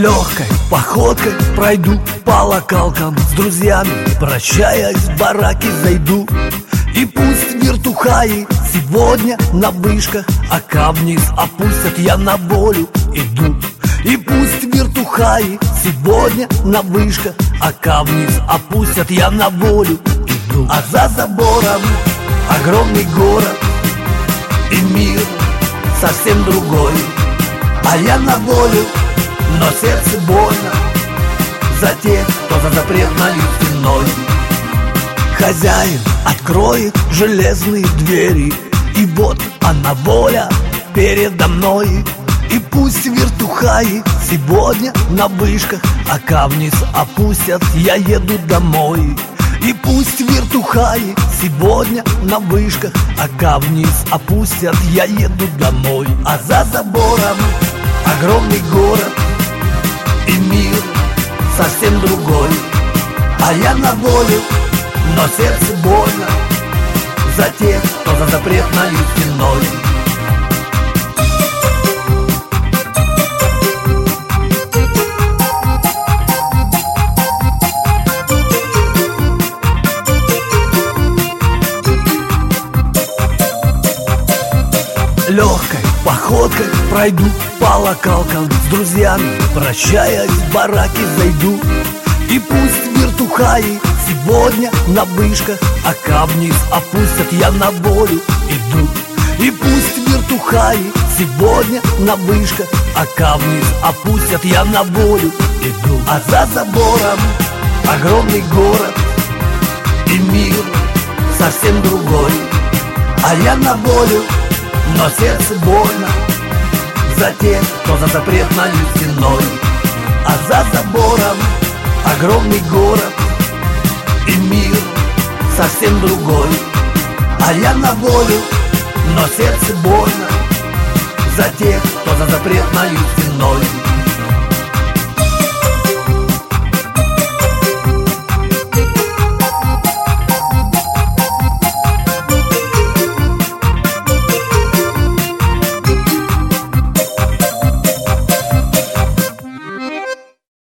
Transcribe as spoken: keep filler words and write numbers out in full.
Легкой походкой пройду по локалкам с друзьями, прощаясь, в бараки зайду. И пусть вертухаи сегодня на вышках, ока вниз опустят, я на волю иду. И пусть вертухаи сегодня на вышках, ока вниз опустят, я на волю иду. А за забором огромный город и мир совсем другой, а я на волю, но сердце больно за тех, кто за запретной стеной. Хозяин откроет железные двери, и вот она, воля, передо мной. И пусть вертухаи сегодня на вышках, ока вниз опустят, я еду домой. И пусть вертухаи сегодня на вышках, ока вниз опустят, я еду домой. А за забором огромный город и мир совсем другой, а я на волю, но сердце больно за тех, кто за запретной стеной. Легкой походкой пройду по локалкам с друзьями, прощаясь, в бараки зайду. И пусть вертухаи сегодня на вышках, ока вниз опустят, я на волю иду. И пусть вертухаи сегодня на вышках, ока вниз опустят, я на волю иду. А за забором огромный город и мир совсем другой, а я на волю, но сердце больно за тех, кто за запретной стеной. А за забором огромный город и мир совсем другой, а я на волю, но сердце больно за тех, кто за запретной стеной.